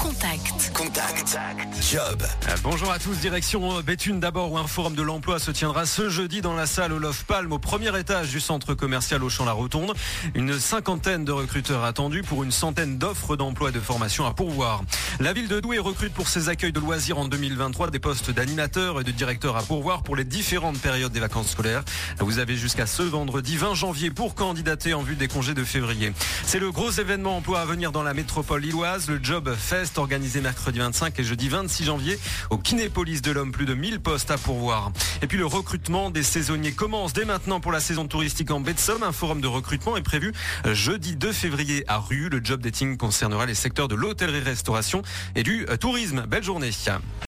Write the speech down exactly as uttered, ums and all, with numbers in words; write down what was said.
Contact. Contact. Job. Bonjour à tous, direction Béthune d'abord où un forum de l'emploi se tiendra ce jeudi dans la salle Olof Palme au premier étage du centre commercial Auchan-la-Rotonde. Une cinquantaine de recruteurs attendus pour une centaine d'offres d'emploi et de formation à pourvoir. La ville de Douai recrute pour ses accueils de loisirs en deux mille vingt-trois des postes d'animateurs et de directeurs à pourvoir pour les différentes périodes des vacances scolaires. Vous avez jusqu'à ce vendredi vingt janvier pour candidater en vue des congés de février. C'est le gros événement emploi à venir dans la métropole lilloise, le Job Fest organisé mercredi vingt-cinq et jeudi vingt-six janvier au Kinépolis de l'Homme, plus de mille postes à pourvoir. Et puis le recrutement des saisonniers commence dès maintenant pour la saison touristique en baie de Somme. Un forum de recrutement est prévu jeudi deux février à Rue. Le job dating concernera les secteurs de l'hôtellerie-restauration et du tourisme. Belle journée.